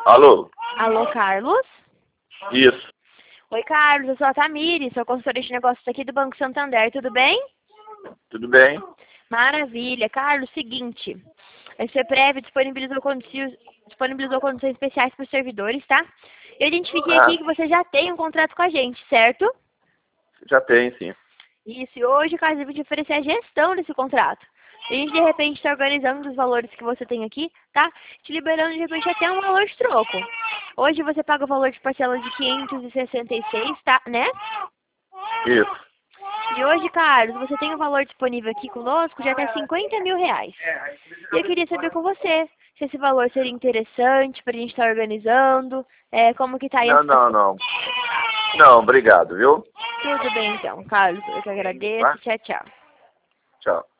Alô? Alô, Carlos? Isso. Oi, Carlos, eu sou a Tamires, sou consultora de negócios aqui do Banco Santander, tudo bem? Tudo bem? Maravilha. Carlos, seguinte, a CEPREV disponibilizou condições especiais para os servidores, tá? Eu identifiquei aqui que você já tem um contrato com a gente, certo? Já tem, sim. Isso, e hoje, Carlos, eu vou te oferecer a gestão desse contrato. A gente, de repente, está organizando os valores que você tem aqui, tá? Te liberando, de repente, até um valor de troco. Hoje você paga o valor de parcela de 566, tá? Né? Isso. E hoje, Carlos, você tem um valor disponível aqui conosco de até 50 mil reais. E eu queria saber com você se esse valor seria interessante para a gente estar organizando, como que tá aí a situação. Não. Não, obrigado, viu? Tudo bem, então, Carlos. Eu que agradeço. Tá? Tchau, tchau. Tchau.